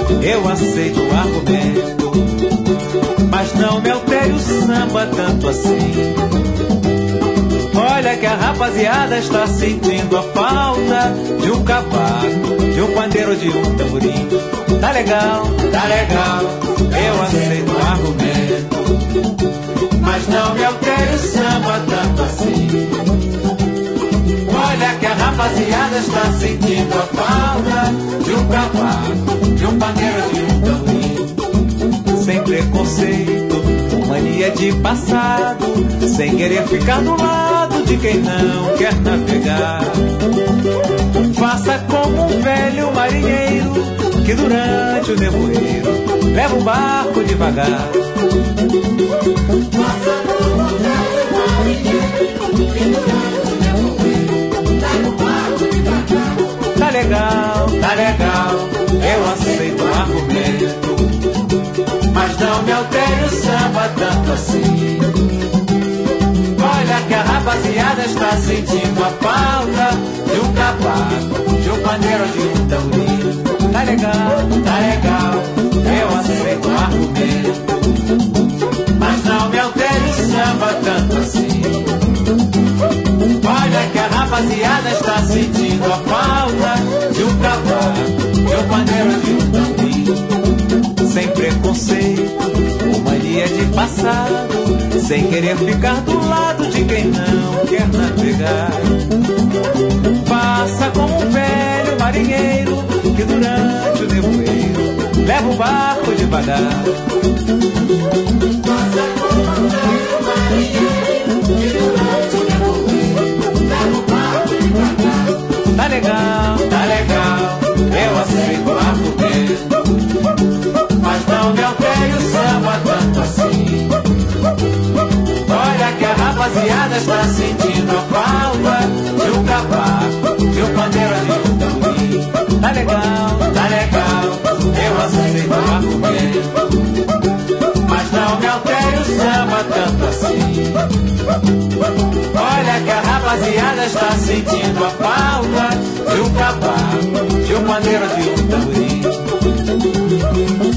eu aceito o argumento, mas não me altere o samba tanto assim. Olha que a rapaziada está sentindo a falta de um cavaco, de um pandeiro, de um tamborim. Tá legal, eu aceito o argumento, mas não me altere o samba tanto assim. Olha que a rapaziada está sentindo a falta de um cavaco, de um pandeiro, de um tamborim. Sem preconceito, mania de passado, sem querer ficar do lado de quem não quer navegar. Faça como um velho marinheiro que durante o nevoeiro leva o barco devagar. Faça como um velho marinheiro que durante o nevoeiro leva o barco devagar. Tá legal, eu aceito o argumento, mas não me altere o samba tanto assim. Olha que a rapaziada está sentindo a falta de um cavaco, de um pandeiro, de um tamborim. Tá legal, eu aceito o argumento, mas não me altere o samba tanto assim. Olha que a rapaziada está sentindo a falta de um cavaco, de um pandeiro, de um tamborim. Sem preconceito, ou mania de passado, sem querer ficar do lado de quem não quer navegar. Faça como um velho marinheiro que durante o nevoeiro leva o barco devagar. Faça como um velho marinheiro que durante o nevoeiro leva o barco devagar. Tá legal, eu aceito o argumento, mas não me altere o samba tanto assim. Olha que a rapaziada está sentindo a falta de um cavaco, de um pandeiro, de um tamborim. Tá legal, eu aceito o argumento, mas não me altere o samba tanto assim. Olha que a rapaziada está sentindo a falta de um cavaco, de um pandeiro, de um tamborim.